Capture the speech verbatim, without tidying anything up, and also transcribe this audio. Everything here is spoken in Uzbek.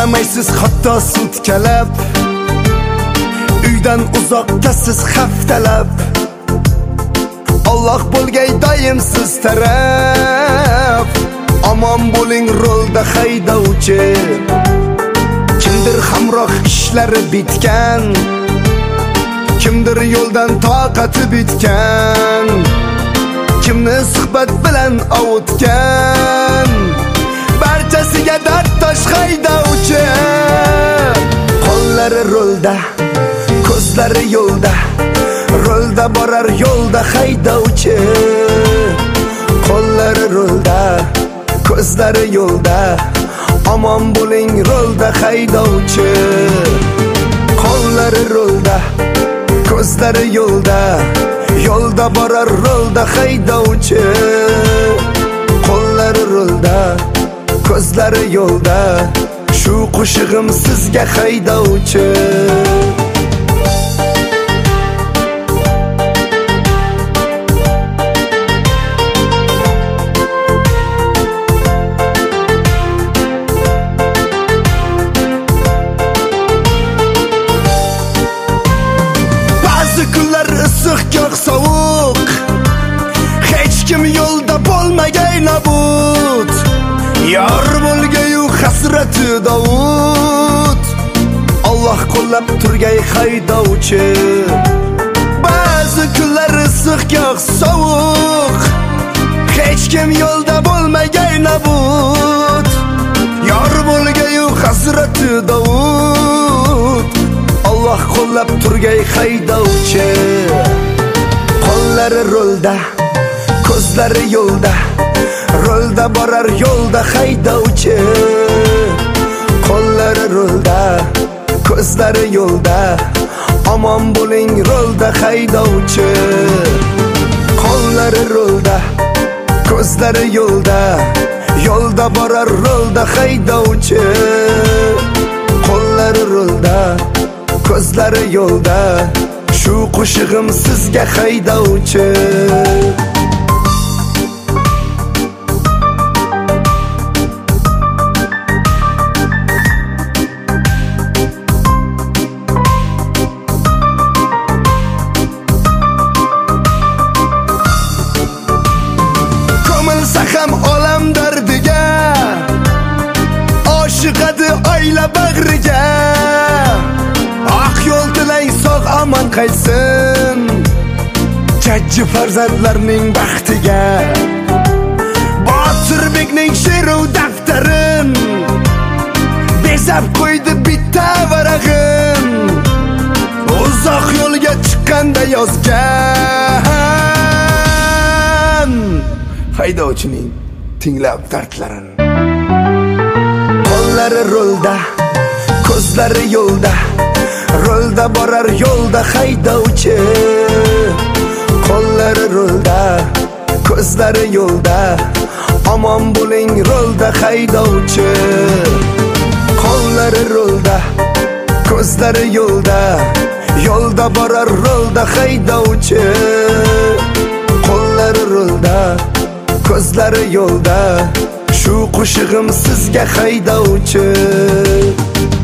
Qaramaysiz hatto sutkalab, uydan uzoqdasiz haftalab. Alloh bo'lgay doim siz taraf. Omon bo'ling rolda haydovchi. Kimdir hamroh ishlari bitgan, kimdir yo'ldan toqati bitgan, kimni suhbat bilan ovutgan. Barchasiga dard tosh haydovchi. Qo'llari rolda, ko'zlari yo'lda, rolda borar yo'lda haydovchi. Qo'llari rolda, ko'zlari yo'lda, omon bo'ling rolda haydovchi. Qo'llari rolda, ko'zlari yo'lda, yo'lda borar rolda haydovchi. Qo'llari rolda, ko'zlari yo'lda, shu qo'shig'im sizga haydovchi. Ba'zi kunlar issiq, goh sovuq, hech kim yo'lda bo'lmagay nobud. Yor bo'lgayu hasrati Davud, Alloh qo'llab turgay haydovchi. Ba'zi kunlar issiq, goh sovuq, hech kim yo'lda bo'lmagay nobud. Yor bo'lgayu hasrati Davud, Alloh qo'llab turgay haydovchi. Qo'llari rolda, ko'zlari yo'lda, rolda borar yo'lda haydovchi. Qo'llari rolda, ko'zlari yo'lda, omon bo'ling rolda haydovchi. Qo'llari rolda, ko'zlari yo'lda, yo'lda borar rolda haydovchi. Qo'llari rolda, ko'zlari yo'lda, shu qo'shig'im sizga haydovchi. Ko'milsa ham olam dardiga, oshiqadi oila bag'riga. Oq yo'l tilang, sog' omon qaytsin jajji farzandlarning baxtiga. Botirbekning she'ru daftarin bezab qo'ydi bitta varag'in. Uzoq yo'lga chiqqanda yozgan haydovchining tinglab dardlarin. Qo'llari rolda, ko'zlari yo'lda, rolda borar yo'lda haydovchi. Qo'llari rolda, ko'zlari yo'lda, omon bo'ling rolda haydovchi. Qo'llari rolda, ko'zlari yo'lda, yo'lda borar rolda haydovchi. Qo'llari rolda, ko'zlari yo'lda, shu qo'shig'im sizga haydovchi.